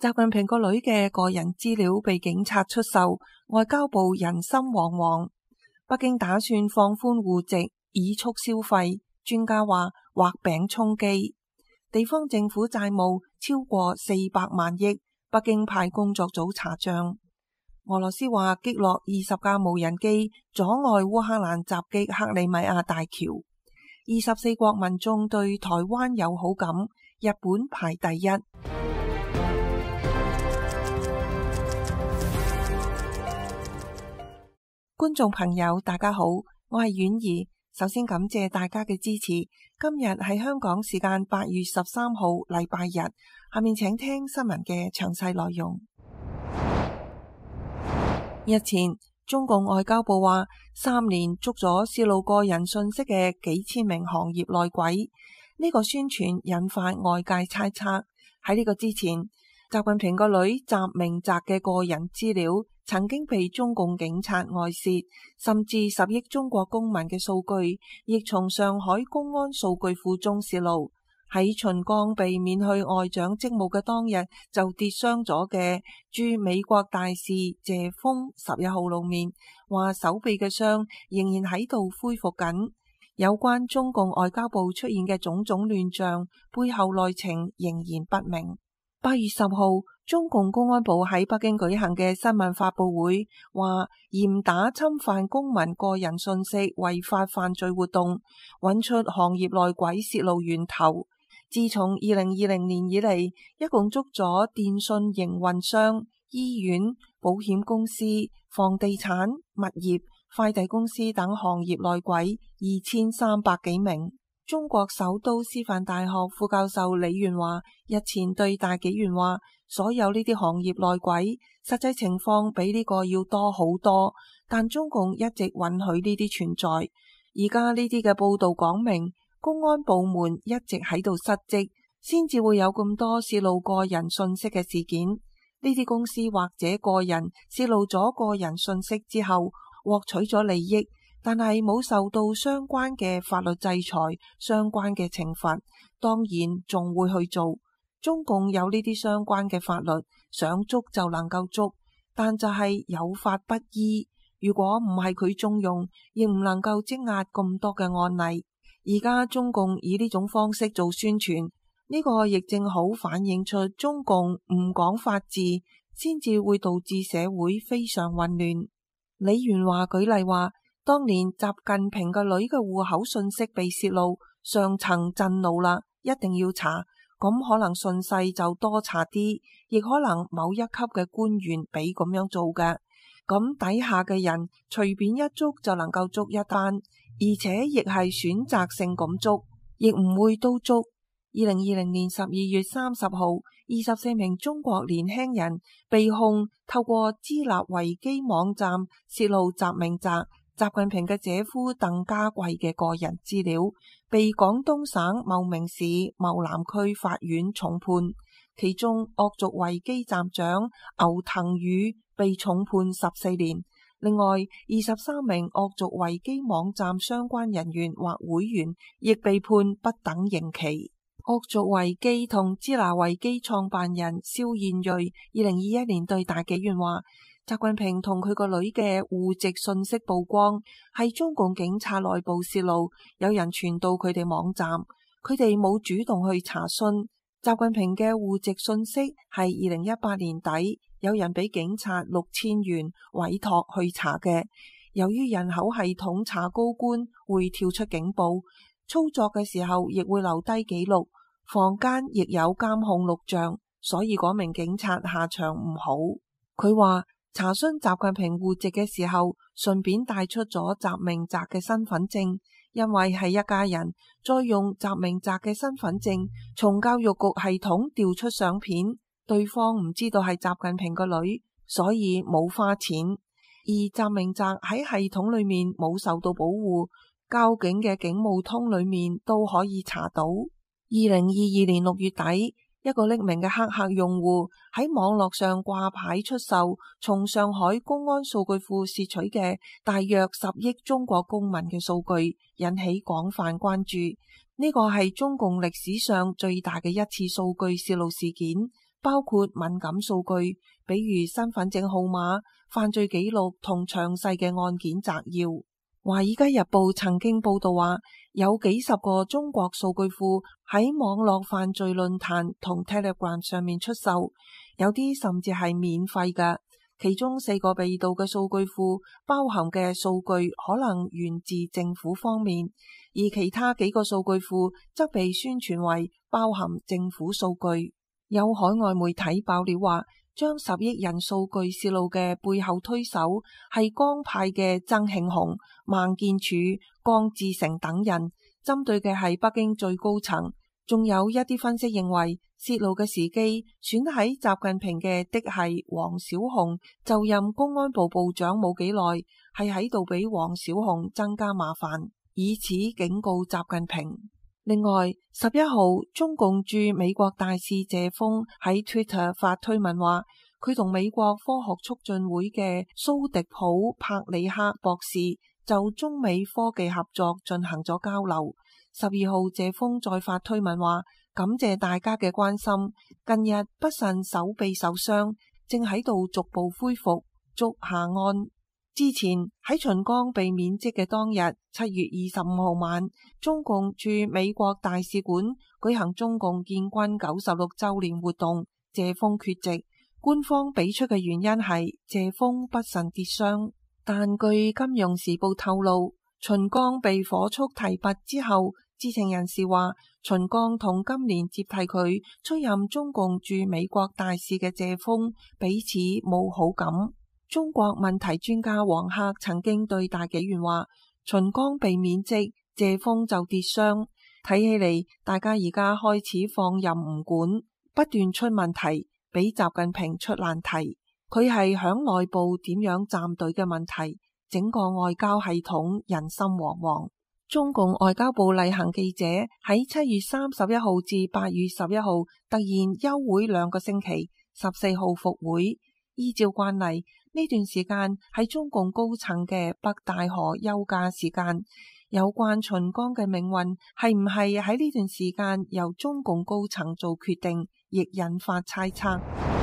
習近平個女嘅個人資料被警察出售，外交部人心惶惶。北京打算放寬戶籍，以促消費。專家話畫餅充飢。地方政府債務超過400萬億，北京派工作組查賬。俄羅斯話擊落20架無人機，阻礙烏克蘭襲擊克里米亞大橋。24國民眾對台灣有好感，日本排第一。觀眾朋友大家好，我係婉兒，首先感謝大家嘅支持。今日係香港時間8月13號禮拜日，下面請聽新聞嘅詳細內容。日前，中共外交部話3年捉咗泄露個人信息嘅幾千名行業內鬼，呢個宣傳引發外界猜測。喺呢個之前，習近平個女習明澤嘅個人資料曾經被中共警察外洩，甚至10億中國公民嘅數據亦從上海公安數據庫中洩露。喺秦剛被免去外長職務嘅當日就跌傷咗嘅駐美國大使謝鋒11號露面，話手臂嘅傷仍然喺度恢復緊。有關中共外交部出現嘅種種亂象，背後內情仍然不明。8月10號，中共公安部喺北京舉行嘅新聞發佈會話，嚴打侵犯公民個人信息違法犯罪活動，揾出行業內鬼泄露源頭。自從2020年以嚟，一共捉咗電信營運商、醫院、保險公司、房地產、物業、快遞公司等行業內鬼2300幾名。中國首都師範大學副教授李元華日前對大紀元話，所有呢啲行業內鬼實際情況比呢個要多好多，但中共一直允許呢啲存在。而家呢啲嘅報道講明，公安部門一直喺度失職，先至會有咁多泄露個人信息嘅事件。呢啲公司或者個人泄露咗個人信息之後，獲取咗利益，但係冇受到相關嘅法律制裁、相關嘅懲罰，當然仲會去做。中共有呢啲相關嘅法律，想捉就能夠捉，但就係有法不依。如果唔係佢縱容，亦唔能夠積壓咁多嘅案例。而家中共以呢種方式做宣傳，呢個亦正好反映出中共唔講法治，先至會導致社會非常混亂。李元華舉例話，當年習近平個女嘅戶口信息被泄露，上層震怒啦，一定要查。咁可能順勢就多查啲，亦可能某一級嘅官員俾咁樣做嘅。咁底下嘅人隨便一捉就能夠捉一單，而且亦係選擇性咁捉，亦唔會都捉。2020年12月30號，24名中國年輕人被控透過支那維基網站泄露習明澤、習近平嘅姐夫鄧家貴嘅個人資料，被廣東省茂名市茂南區法院重判。其中惡俗維基站長牛騰宇被重判14年。另外23名惡俗維基網站相關人員或會員亦被判不等刑期。惡俗維基同支那維基創辦人肖燕瑞2021年對大紀元話，習近平同佢個女嘅戶籍信息曝光係中共警察內部泄露，有人傳到佢哋網站，佢哋冇主動去查詢。習近平嘅戶籍信息係2018年底有人俾警察6000元委託去查嘅，由於人口系統查高官會跳出警報，操作嘅時候亦會留低記錄，房間亦有監控錄像，所以嗰名警察下場唔好。佢話查詢習近平戶籍嘅時候，順便帶出咗習明澤嘅身份證，因為係一家人，再用習明澤嘅身份證從教育局系統調出相片，對方唔知道係習近平個女，所以冇花錢。而習明澤喺系統裏面冇受到保護，交警嘅警務通裏面都可以查到。2022年6月底，一個匿名嘅黑客用戶喺網絡上掛牌出售從上海公安數據庫竊取嘅大約10億中國公民嘅數據，引起廣泛關注。呢個係中共歷史上最大嘅一次數據洩露事件， 包括敏感數據，比如身份證號碼、犯罪記錄同詳細嘅案件摘要。華爾街日報曾經報道話，有幾十個中國數據庫喺網絡犯罪論壇同 Telegram 上面出售，有啲甚至係免費嘅。其中4個被盜嘅數據庫包含嘅數據可能源自政府方面，而其他幾個數據庫則被宣傳為包含政府數據。有海外媒體爆料話，將10億人數據洩露嘅背後推手係江派嘅曾慶紅、孟建柱、江志成等人，針對嘅係北京最高層。仲有一啲分析認為，洩露嘅時機選喺習近平嘅嫡系王小洪就任公安部部長冇幾耐，係喺度俾王小洪增加麻煩，以此警告習近平。另外，11號中共駐美國大使謝鋒喺 Twitter 發推文話，佢同美國科學促進會嘅蘇迪普柏里克博士就中美科技合作進行咗交流。12號謝鋒再發推文話，感謝大家嘅關心，近日不慎手臂受傷，正喺度逐步恢復，祝下安。之前喺秦剛被免職嘅當日，7月25號晚，中共駐美國大使館舉行中共建軍96週年活動，謝鋒缺席。官方俾出嘅原因係謝鋒不慎跌傷，但據金融時報透露，秦剛被火速提拔之後，知情人士話，秦剛同今年接替佢出任中共駐美國大使嘅謝鋒彼此冇好感。中國問題專家王克曾經對大紀元話，秦剛被免職，謝鋒就跌傷，睇起嚟大家而家開始放任唔管，不斷出問題，俾習近平出難題。佢係響內部點樣站隊嘅問題，整個外交系統人心惶惶。中共外交部例行記者喺7月31號至8月11號突然休會2個星期，14號復會。依照慣例，呢段時間係中共高層嘅北戴河休假時間。有關秦剛嘅命運係唔係喺呢段時間由中共高層做決定，亦引發猜測。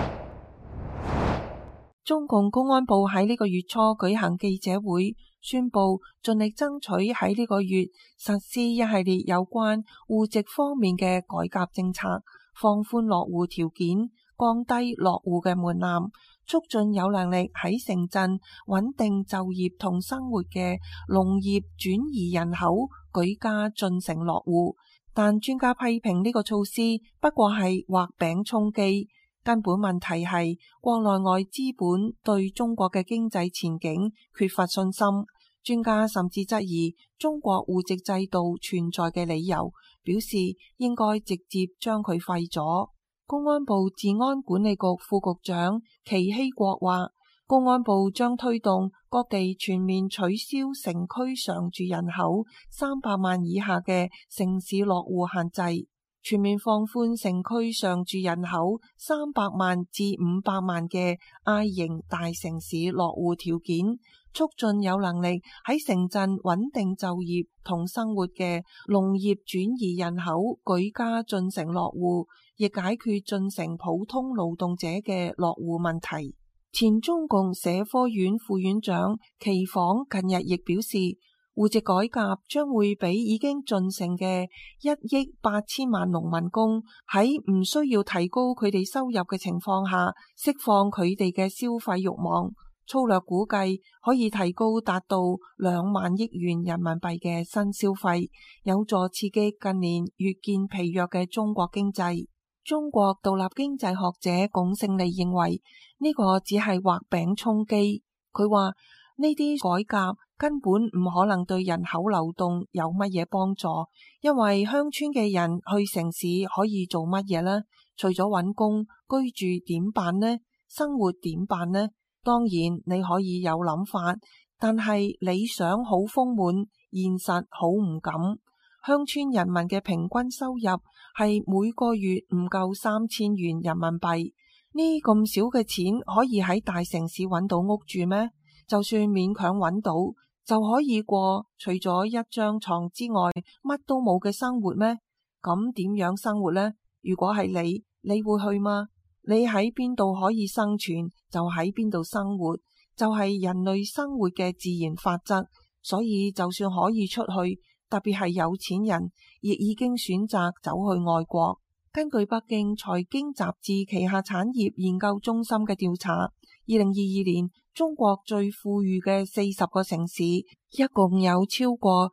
中共公安部喺呢個月初舉行記者會，宣布盡力爭取喺呢個月實施一系列有關戶籍方面嘅改革政策，放寬落戶條件，降低落戶嘅門檻，促進有能力喺城鎮穩定就業同生活嘅農業轉移人口舉家進城落戶。但專家批評呢個措施不過係畫餅充飢，根本問題係國內外資本對中國嘅經濟前景缺乏信心。專家甚至質疑中國戶籍制度存在嘅理由，表示應該直接將佢廢咗。公安部治安管理局副局長祁希國話，公安部將推動各地全面取消城區常住人口300萬以下嘅城市落戶限制，全面放寬城區常住人口300萬至500萬嘅 I 型大城市落戶條件，促進有能力喺城鎮穩定就業同生活嘅農業轉移人口舉家進城落戶，亦解決進城普通勞動者嘅落戶問題。前中共社科院副院長祁晃近日亦表示，戶籍改革將會俾已經進城嘅1億8千萬農民工喺唔需要提高佢哋收入嘅情況下，釋放佢哋嘅消費慾望。粗略估計可以提高達到2萬億元人民幣嘅新消費，有助刺激近年越見疲弱嘅中國經濟。中國獨立經濟學者龔勝利認為呢個只係畫餅充飢。佢話呢啲改革根本唔可能對人口流動有乜嘢幫助，因為鄉村嘅人去城市可以做乜嘢呢？除咗揾工，居住點辦呢？生活點辦呢？當然你可以有諗法，但係理想好豐滿，現實好唔敢。鄉村人民嘅平均收入係每個月唔夠3000元人民幣，呢咁少嘅錢可以喺大城市揾到屋住咩？就算勉強揾到，就可以過除咗一張床之外乜都冇嘅生活咩？咁點樣生活呢？如果係你會去嗎？ 你喺邊度可以生存，就喺邊度生活，就係人類生活嘅自然法則。所以就算可以出去，特別係有錢人，亦已經選擇走去外國。根據北京財經雜誌旗下產業研究中心嘅調查，2022年中國最富裕嘅40個城市，一共有超過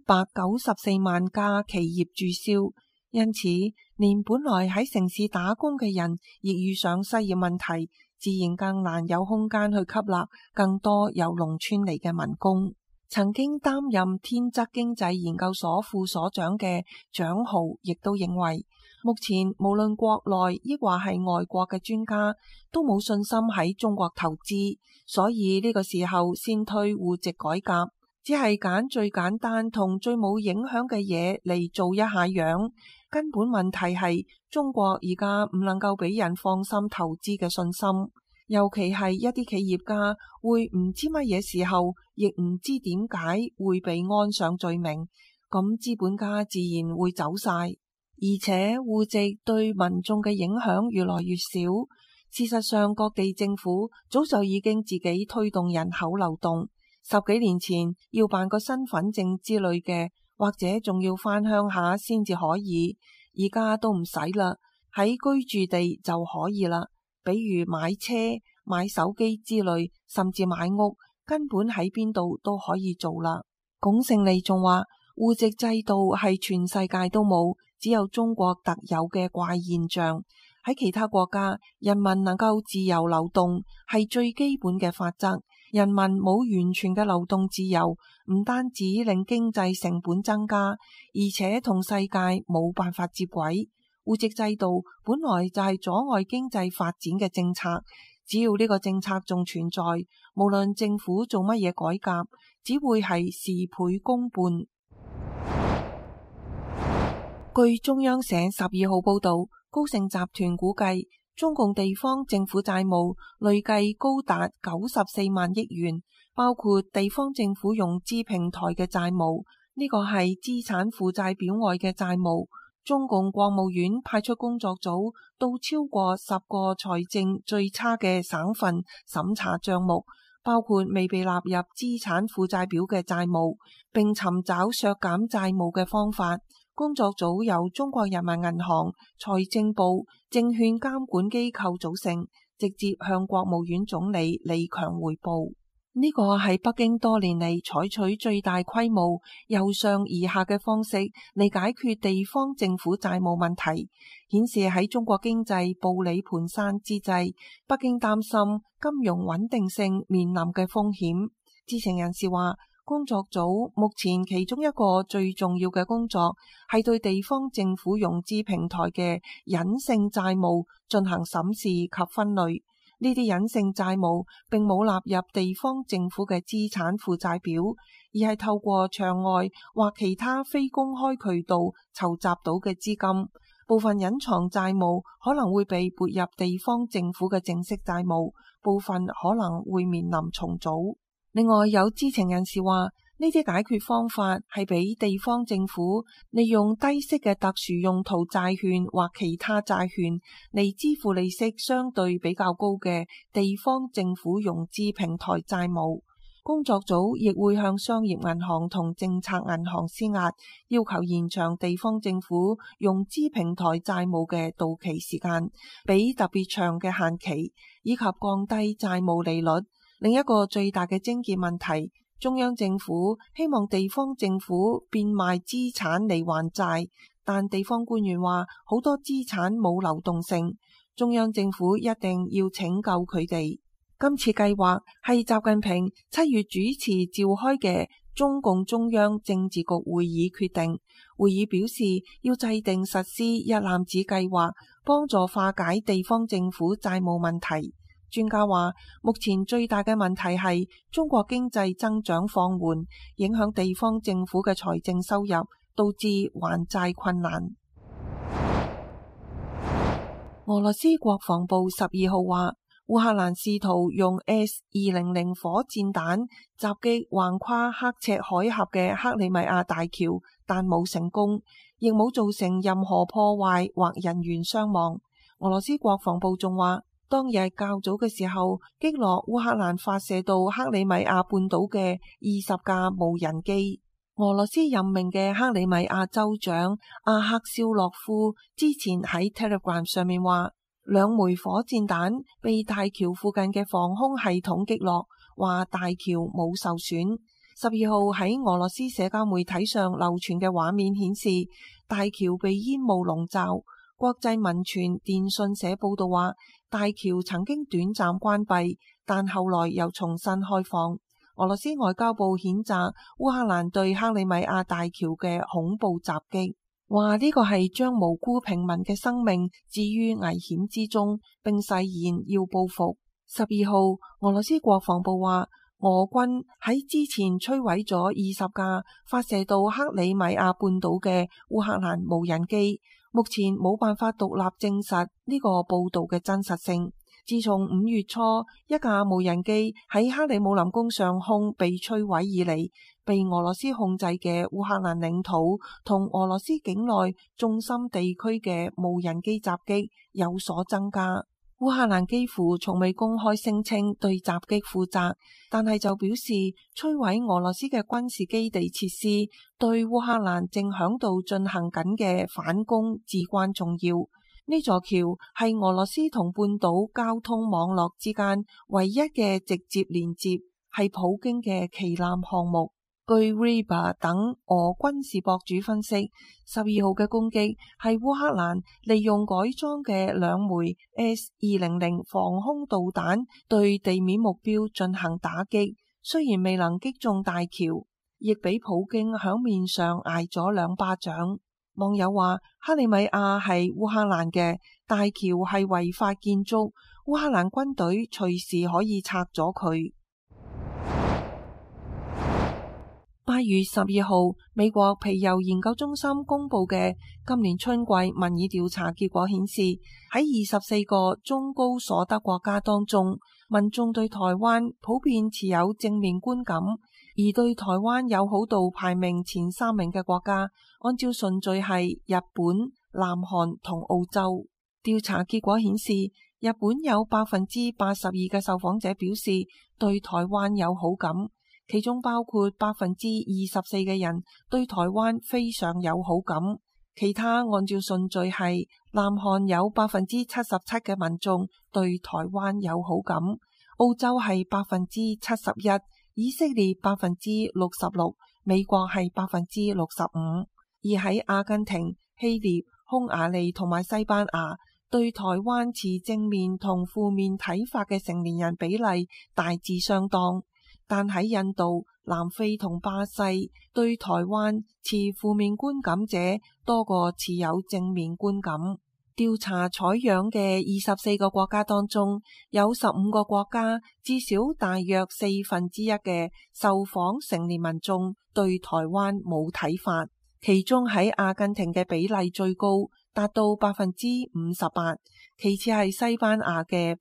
194萬家企業註銷。因此，連本來喺城市打工嘅人，亦遇上失業問題，自然更難有空間去吸納更多由農村嚟嘅民工。曾經擔任天則經濟研究所副所長嘅蔣豪亦都認為，目前無論國內抑或係外國嘅專家都冇信心喺中國投資，所以呢個時候先推戶籍改革，只係揀最簡單同最冇影響嘅嘢嚟做一下樣。根本問題係中國而家唔能夠俾人放心投資嘅信心。尤其係一啲企業家會唔知乜嘢時候，亦唔知點解會被安上罪名，咁資本家自然會走晒，而且戶籍對民眾嘅影響越來越少。事實上，各地政府早就已經自己推動人口流動。10幾年前要辦個身份證之類嘅，或者仲要返鄉下先至可以，而家都唔使啦，喺居住地就可以啦。比如買車、買手機之類，甚至買屋，根本喺邊度都可以做啦。龔勝利仲話，戶籍制度係全世界都冇，只有中國特有嘅怪現象。喺其他國家，人民能夠自由流動係最基本嘅法則。人民冇完全嘅流動自由，唔單止令經濟成本增加，而且同世界冇辦法接軌。戶籍制度本來就係阻礙經濟發展嘅政策，只要呢個政策仲存在，無論政府做乜嘢改革，只會係事倍功半。據中央社12號報道，高盛集團估計中共地方政府債務累計高達94萬億元，包括地方政府融資平台嘅債務，呢個係資產負債表外嘅債務。中共國務院派出工作組到超過10個財政最差嘅省份審查賬目，包括未被納入資產負債表嘅債務，並尋找削減債務嘅方法。工作組由中國人民銀行、財政部、證券監管機構組成，直接向國務院總理李強匯報。呢個係北京多年嚟採取最大規模由上而下嘅方式嚟解決地方政府債務問題，顯示喺中國經濟步履蹣跚之際，北京擔心金融穩定性面臨嘅風險。知情人士話，工作組目前其中一個最重要嘅工作係對地方政府融資平台嘅隱性債務進行審視及分類。呢啲隱性債務並冇納入地方政府嘅資產負債表，而係透過場外或其他非公開渠道籌集到嘅資金。部分隱藏債務可能會被撥入地方政府嘅正式債務，部分可能會面臨重組。另外，有知情人士話，呢啲解決方法係俾地方政府利用低息嘅特殊用途債券或其他債券嚟支付利息相對比較高嘅地方政府融資平台債務。工作組亦會向商業銀行同政策銀行施壓，要求延長地方政府融資平台債務嘅到期時間，俾特別長嘅限期，以及降低債務利率。另一個最大嘅症結問題，中央政府希望地方政府變賣資產嚟還債，但地方官員話好多資產冇流動性，中央政府一定要拯救佢哋。今次計劃係習近平7月主持召開嘅中共中央政治局會議決定。會議表示要制定實施一攬子計劃，幫助化解地方政府債務問題。專家話，目前最大嘅問題係中國經濟增長放緩，影響地方政府嘅財政收入，導致還債困難。俄羅斯國防部12號話，烏克蘭試圖用 S-200火箭彈襲擊橫跨刻赤海峽嘅克里米亞大橋，但冇成功，亦冇造成任何破壞或人員傷亡。 俄羅斯國防部仲話，當日較早嘅時候擊落烏克蘭發射到克里米亞半島嘅20架無人機。俄羅斯任命嘅克里米亞州長阿克肖洛夫之前喺 Telegram 上面話，2枚火箭彈被大橋附近嘅防空系統擊落，話大橋冇受損。12號喺俄羅斯社交媒體上流傳嘅畫面顯示，大橋被煙霧籠罩。國際民傳電訊社報道話，大橋曾經短暫關閉，但後來又重新開放。俄羅斯外交部譴責烏克蘭對克里米亞大橋嘅恐怖襲擊，話呢個係將無辜平民嘅生命置於危險之中，並誓言要報復。12號，俄羅斯國防部話，俄軍喺之前摧毀咗20架發射到克里米亞半島嘅烏克蘭無人機，目前冇辦法獨立證實呢個報道嘅真實性。自從5月初一架無人機喺克里姆林宮上空被摧毀以嚟，被俄羅斯控制嘅烏克蘭領土同俄羅斯境內重心地區嘅無人機襲擊有所增加。烏克蘭幾乎從未公開聲稱對襲擊負責，但係就表示摧毀俄羅斯嘅軍事基地設施對烏克蘭正響度進行緊嘅反攻至關重要。呢座橋係俄羅斯同半島交通網絡之間唯一嘅直接連接，係普京嘅旗艦項目。據 Riba 等俄軍事博主分析，12號嘅攻擊係烏克蘭利用改裝嘅2枚 S-200 防空導彈對地面目標進行打擊，雖然未能擊中大橋，亦俾普京響面上挨咗2巴掌。網友話，克里米亞係烏克蘭嘅，大橋係違法建築，烏克蘭軍隊隨時可以拆咗佢。8月12號，美國皮尤研究中心公布嘅今年春季民意調查結果顯示，喺24個中高所得國家當中，民眾對台灣普遍持有正面觀感，而對台灣友好度排名前3名嘅國家，按照順序係日本、南韓同澳洲。調查結果顯示，日本有82%嘅受訪者表示對台灣有好感，其中包括24%嘅人對台灣非常有好感。其他按照順序係南韓有77%嘅民眾對台灣有好感，澳洲係71%，以色列66%，美國係65%。而喺阿根廷、希臘、匈牙利同埋西班牙，對台灣持正面同負面睇法嘅成年人比例大致相當，但喺印度、南非同巴西，對台灣持負面觀感者多過持有正面觀感。調查採樣嘅24個國家當中，有15個國家至少大約1/4嘅受訪成年民眾對台灣冇睇法，其中喺阿根廷嘅比例最高，達到58%，其次係西班牙嘅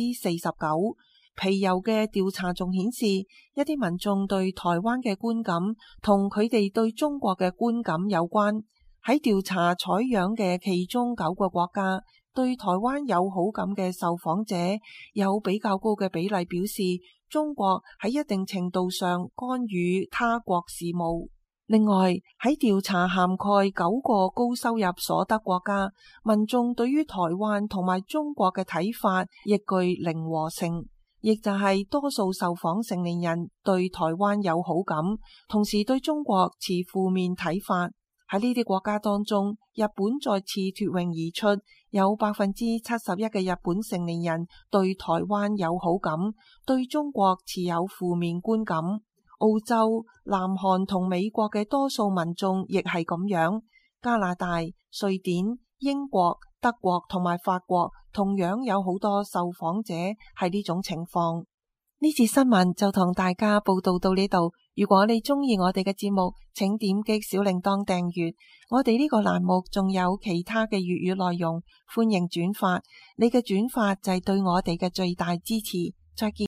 49%。皮尤嘅調查仲顯示，一啲民眾對台灣嘅觀感同佢哋對中國嘅觀感有關。喺調查採樣嘅其中9個國家，對台灣有好感嘅受訪者有比較高嘅比例表示，中國喺一定程度上干預他國事務。另外，喺調查涵蓋9個高收入所得國家，民眾對於台灣同埋中國嘅睇法亦具零和性，亦就係多數受訪成年人對台灣有好感，同時對中國持負面睇法。喺呢啲國家當中，日本再次脫穎而出，有71%嘅日本成年人對台灣有好感，對中國持有負面觀感。澳洲、南韓同美國嘅多數民眾亦係咁樣，加拿大、瑞典、英國、德國同埋法國同樣有好多受訪者係呢種情況。呢次新聞就同大家報道到呢度。如果你中意我哋嘅節目，請點擊小鈴鐺訂閱。我哋呢個欄目仲有其他嘅粵語內容，歡迎轉發。你嘅轉發就係對我哋嘅最大支持。再見。